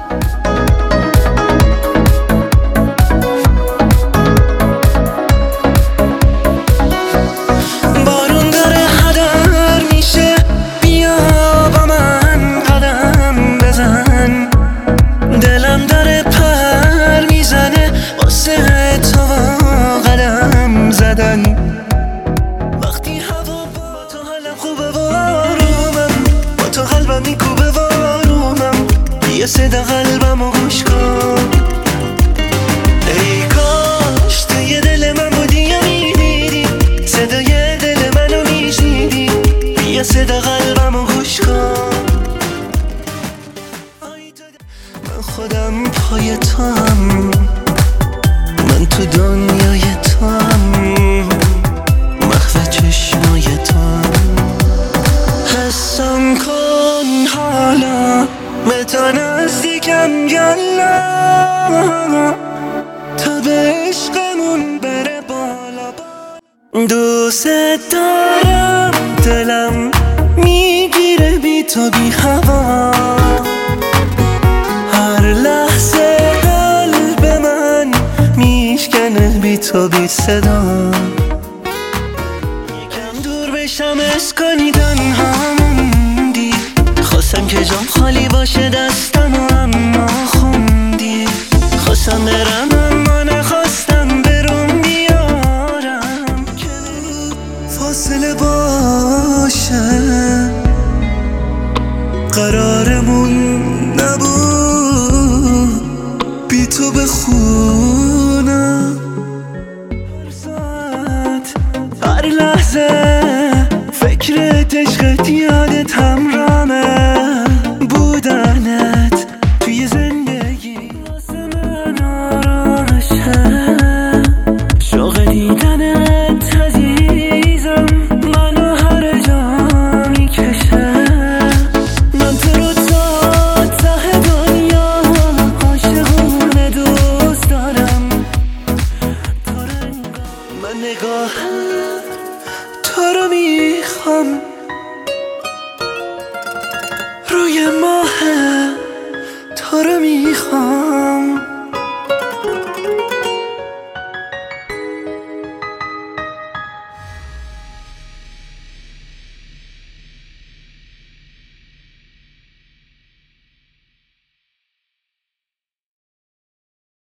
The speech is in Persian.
بارون داره هدر میشه، بیا با من قدم بزن. دلم داره پر میزنه واسه تو قدم زدن. وقتی هوا با تو حالم خوبه و آرومم، با تو قلبم میکوبه و آرومم. یه صدا قلبمو گوش کن، ای کاش توی دل من بودی یا میدیدی صدای دل منو میشنیدی. یه صدا قلبمو گوش کن. من خودم پای توام، من تو دنیای توام، محو چشمای توام. حسم کن حالا به تو نزدیکم یالا، تا به عشقمون بره بالا. دوست دارم، دلم میگیره بی تو بی هوا. هر لحظه قلب من میشکنه بی تو بی صدا. یکم دور بشم عشق کنی تنها موندی. خواستم که جام خالی باشه دستم اما خوندی. خواستم برم اما نخواستم برم بیارم که فاصله باشه. قرارمون نبود بی تو بخونم. هر ساعت هر لحظه فکرت عشقت یادت همرامه. بودنت توی زندگی واسه من آرامشه. شوق دیدنت عزیزم منو هر جا میکشه. من تو رو تا ته دنیا عاشقونه دوست دارم. من نگاه تو رو میخوام، روی ماه تو رو میخوام.